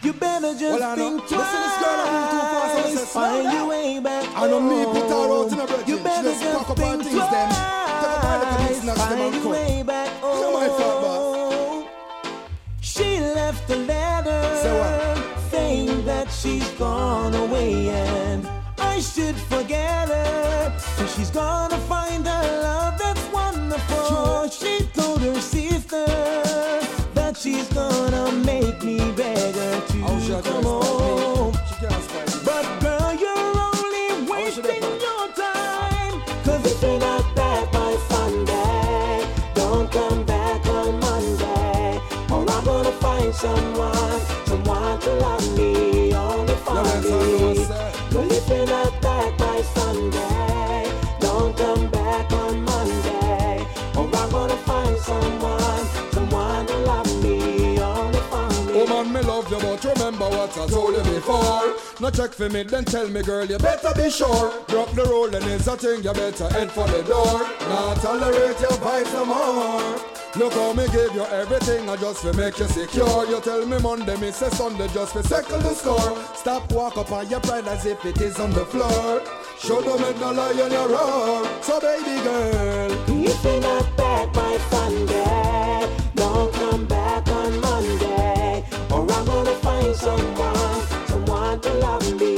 You better just think twice. Find your way back home. I don't need put her out in a bridge. You better just think twice. Find your way back home. She left a letter saying that she's gone away and I should forget her. So she's gonna find a love that's wonderful. She told her sister that she's gonna make me beg her to come home. But girl, you're only wasting your time. Cause if you're not back by Sunday, don't come back on Monday, or I'm gonna find someone to love me on the Friday. But if you're not back by Sunday, don't come back on Monday, or I'm gonna find someone to love me on the Friday. Oh man, me love you, but remember what I told you before. No check for me, then tell me, girl, you better be sure. Drop the roll and it's a thing, you better head for the door. Not tolerate your vibes no more. Look how me give you everything, I just to make you secure. You tell me Monday, me say Sunday, just for settle the score. Stop walk up on your pride as if it is on the floor. Show them it no lie on your roar. So baby girl, if you're not back by Sunday, don't come back on Monday, or I'm gonna find someone to love me